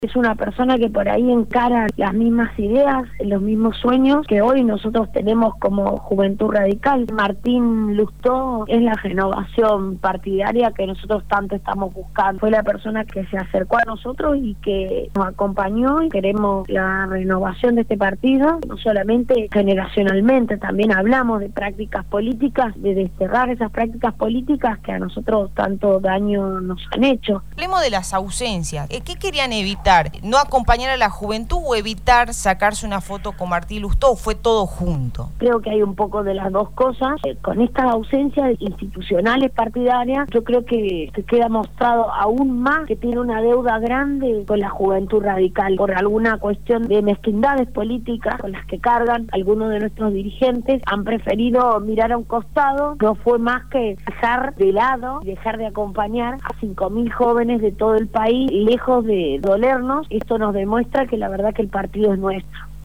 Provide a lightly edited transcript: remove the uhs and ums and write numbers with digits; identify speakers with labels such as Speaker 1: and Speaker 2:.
Speaker 1: Es una persona que por ahí encara las mismas ideas, los mismos sueños que hoy nosotros tenemos como Juventud Radical. Martín Lustó es la renovación partidaria que nosotros tanto estamos buscando. Fue la persona que se acercó a nosotros y que nos acompañó, y queremos la renovación de este partido, no solamente generacionalmente, también hablamos de prácticas políticas, de desterrar esas prácticas políticas que a nosotros tanto daño nos han hecho.
Speaker 2: Hablemos de las ausencias. ¿Qué querían evitar? ¿No acompañar a la juventud o evitar sacarse una foto con Martín Lustó? ¿Fue todo junto?
Speaker 1: Creo que hay un poco de las dos cosas. Con estas ausencias institucionales partidarias, yo creo que se queda mostrado aún más que tiene una deuda grande con la Juventud Radical, por alguna cuestión de mezquindades políticas con las que cargan algunos de nuestros dirigentes. Han preferido mirar a un costado, no fue más que dejar de lado, dejar de acompañar a 5.000 jóvenes de todo el país, lejos de dolernos. Esto nos demuestra que la verdad que el partido es nuestro.